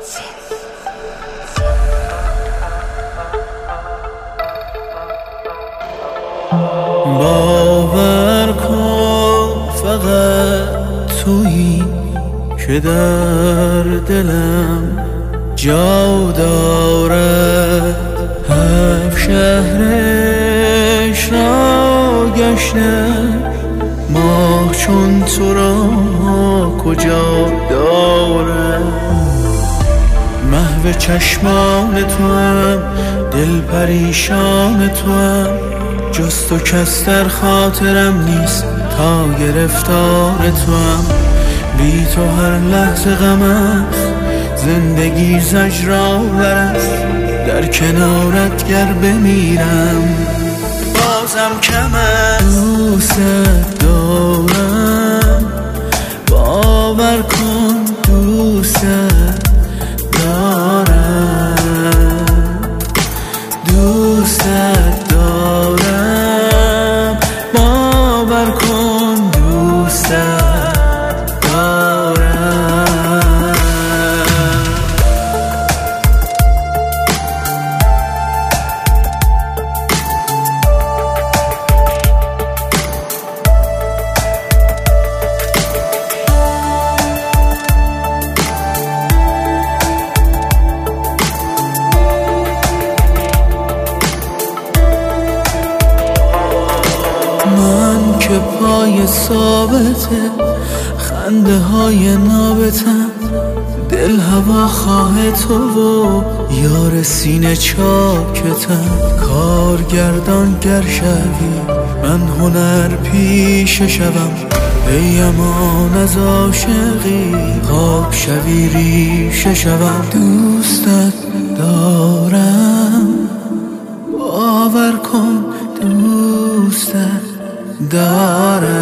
باور کن فقط تویی که در دلم جا دارد. هفت شهرش را گشتم، ماه چون تو را کجا دارد. محو چشمان تو هم، دل پریشان تو هم، جز تو کس در خاطرم نیست تا گرفتار تو هم. بی تو هر لحظه غم است، زندگی زجرآور است. در کنارت گر بمیرم بازم کم است. دوست دارم، باور کن دوست دارم. دوست دارم، باور کن دوست دارم. من که پای ثابته، خنده های نابتم، دل هوا خواه تو و یار سینه چاکتم. کارگردان گر شوی من هنر پیشه شوم، ای امان از عاشقی خاک شوی ریشه شوم. دوستت دارم، باور کن دوستت دارم.